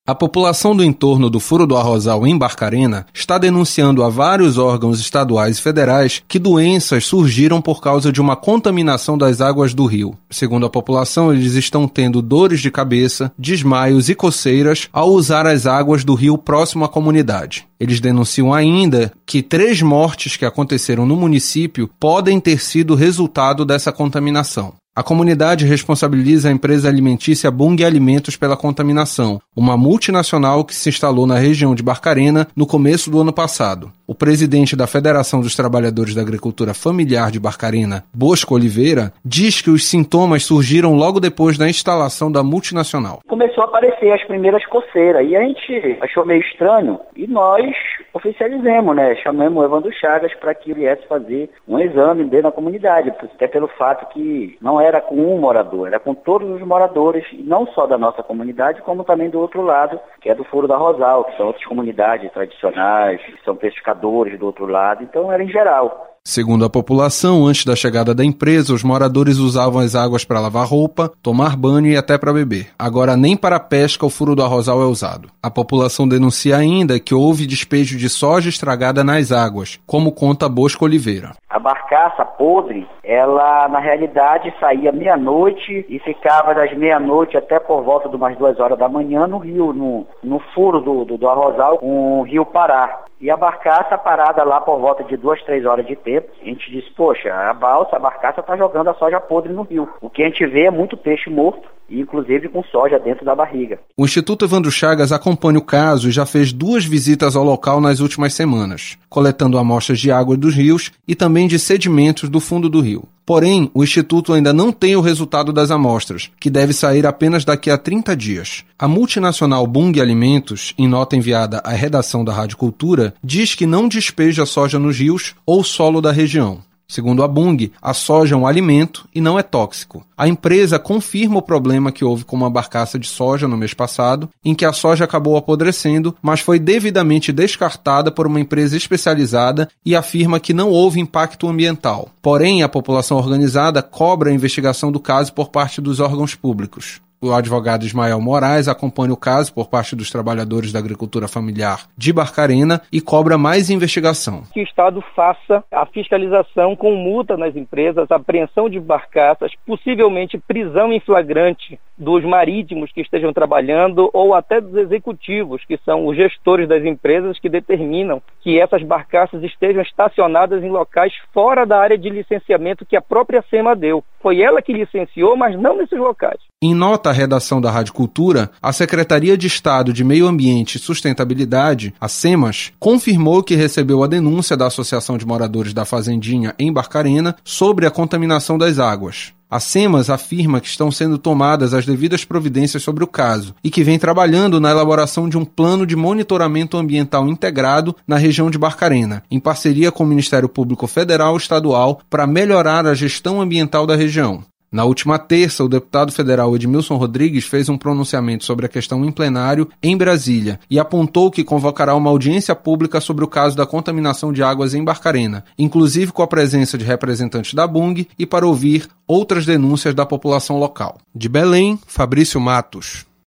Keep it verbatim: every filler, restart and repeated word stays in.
A população do entorno do Furo do Arrozal em Barcarena está denunciando a vários órgãos estaduais e federais que doenças surgiram por causa de uma contaminação das águas do rio. Segundo a população, eles estão tendo dores de cabeça, desmaios e coceiras ao usar as águas do rio próximo à comunidade. Eles denunciam ainda que três mortes que aconteceram no município podem ter sido resultado dessa contaminação. A comunidade responsabiliza a empresa alimentícia Bunge Alimentos pela contaminação, uma multinacional que se instalou na região de Barcarena no começo do ano passado. O presidente da Federação dos Trabalhadores da Agricultura Familiar de Barcarena, Bosco Oliveira, diz que os sintomas surgiram logo depois da instalação da multinacional. Começou a aparecer as primeiras coceiras e a gente achou meio estranho e nós oficializamos, né? Chamamos o Evandro Chagas para que ele viesse fazer um exame dentro da comunidade, até pelo fato que não era com um morador, era com todos os moradores, não só da nossa comunidade, como também do outro lado, que é do Furo do Arrozal, que são outras comunidades tradicionais, que são pescadores do outro lado, então era em geral. Segundo a população, antes da chegada da empresa, os moradores usavam as águas para lavar roupa, tomar banho e até para beber. Agora, nem para a pesca o Furo do Arrozal é usado. A população denuncia ainda que houve despejo de soja estragada nas águas, como conta Bosco Oliveira. A barcaça podre, ela na realidade saía meia-noite e ficava das meia-noite até por volta de umas duas horas da manhã no rio, no, no Furo do, do, do Arrozal, com o rio Pará. E a barcaça parada lá por volta de duas, três horas de tempo, a gente disse, poxa, a balsa, a barcaça está jogando a soja podre no rio. O que a gente vê é muito peixe morto, inclusive com soja dentro da barriga. O Instituto Evandro Chagas acompanha o caso e já fez duas visitas ao local nas últimas semanas, coletando amostras de água dos rios e também de sedimentos do fundo do rio. Porém, o Instituto ainda não tem o resultado das amostras, que deve sair apenas daqui a trinta dias. A multinacional Bunge Alimentos, em nota enviada à redação da Rádio Cultura, diz que não despeja soja nos rios ou solo da região. Segundo a Bunge, a soja é um alimento e não é tóxico. A empresa confirma o problema que houve com uma barcaça de soja no mês passado, em que a soja acabou apodrecendo, mas foi devidamente descartada por uma empresa especializada e afirma que não houve impacto ambiental. Porém, a população organizada cobra a investigação do caso por parte dos órgãos públicos. O advogado Ismael Moraes acompanha o caso por parte dos trabalhadores da agricultura familiar de Barcarena e cobra mais investigação. Que o Estado faça a fiscalização com multa nas empresas, apreensão de barcaças, possivelmente prisão em flagrante dos marítimos que estejam trabalhando ou até dos executivos, que são os gestores das empresas que determinam que essas barcaças estejam estacionadas em locais fora da área de licenciamento que a própria SEMA deu. Foi ela que licenciou, mas não nesses locais. Em nota à redação da Rádio Cultura, a Secretaria de Estado de Meio Ambiente e Sustentabilidade, a SEMAS, confirmou que recebeu a denúncia da Associação de Moradores da Fazendinha em Barcarena sobre a contaminação das águas. A SEMAS afirma que estão sendo tomadas as devidas providências sobre o caso e que vem trabalhando na elaboração de um plano de monitoramento ambiental integrado na região de Barcarena, em parceria com o Ministério Público Federal e Estadual, para melhorar a gestão ambiental da região. Na última terça, o deputado federal Edmilson Rodrigues fez um pronunciamento sobre a questão em plenário em Brasília e apontou que convocará uma audiência pública sobre o caso da contaminação de águas em Barcarena, inclusive com a presença de representantes da Bunge e para ouvir outras denúncias da população local. De Belém, Fabrício Matos.